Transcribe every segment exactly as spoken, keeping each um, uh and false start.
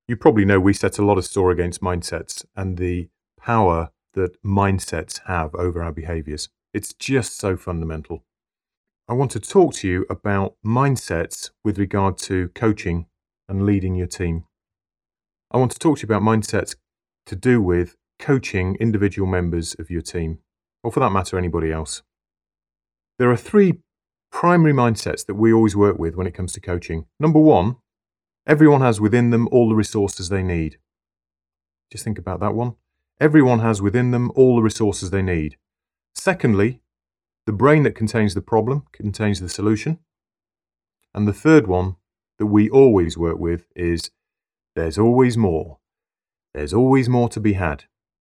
You probably know we set a lot of store against mindsets and the power that mindsets have over our behaviors. It's just so fundamental. I want to talk to you about mindsets with regard to coaching and leading your team. I want to talk to you about mindsets to do with coaching individual members of your team, or for that matter, anybody else. There are three primary mindsets that we always work with when it comes to coaching. Number one, everyone has within them all the resources they need. Just think about that one. Everyone has within them all the resources they need. Secondly, the brain that contains the problem contains the solution. And the third one that we always work with is there's always more. There's always more to be had.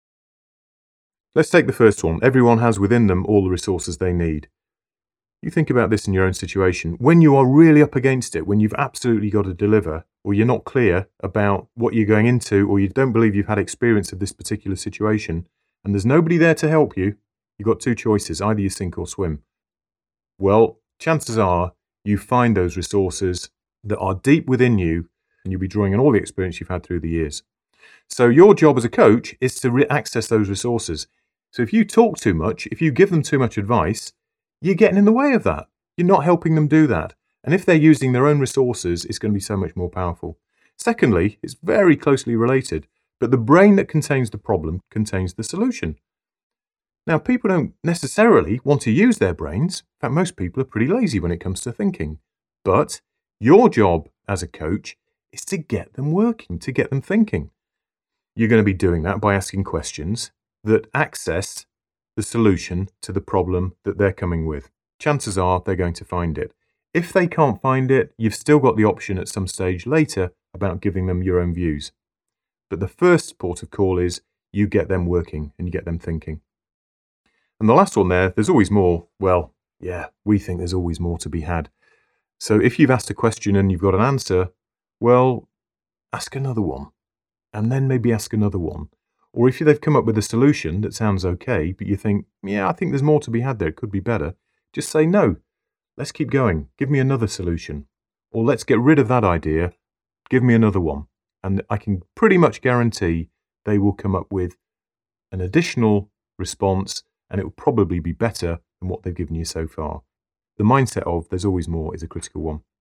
Let's take the first one. Everyone has within them all the resources they need. You think about this in your own situation. When you are really up against it, when you've absolutely got to deliver, or you're not clear about what you're going into, or you don't believe you've had experience of this particular situation, and there's nobody there to help you, you've got two choices. Either you sink or swim. Well, chances are you find those resources that are deep within you, and you'll be drawing on all the experience you've had through the years. So your job as a coach is to re- access those resources. So if you talk too much, if you give them too much advice, you're getting in the way of that. You're not helping them do that. And if they're using their own resources, it's going to be so much more powerful. Secondly, it's very closely related, but the brain that contains the problem contains the solution. Now, people don't necessarily want to use their brains. In fact, most people are pretty lazy when it comes to thinking. But your job as a coach is to get them working, to get them thinking. You're going to be doing that by asking questions that access the solution to the problem that they're coming with. Chances are they're going to find it. If they can't find it, you've still got the option at some stage later about giving them your own views. But the first port of call is you get them working and you get them thinking. And the last one there, there's always more. Well, yeah, we think there's always more to be had. So if you've asked a question and you've got an answer, well, ask another one. And then maybe ask another one. Or if they've come up with a solution that sounds okay, but you think, yeah, I think there's more to be had there, it could be better, just say, no, let's keep going. Give me another solution. Or let's get rid of that idea. Give me another one. And I can pretty much guarantee they will come up with an additional response, and it will probably be better than what they've given you so far. The mindset of there's always more is a critical one.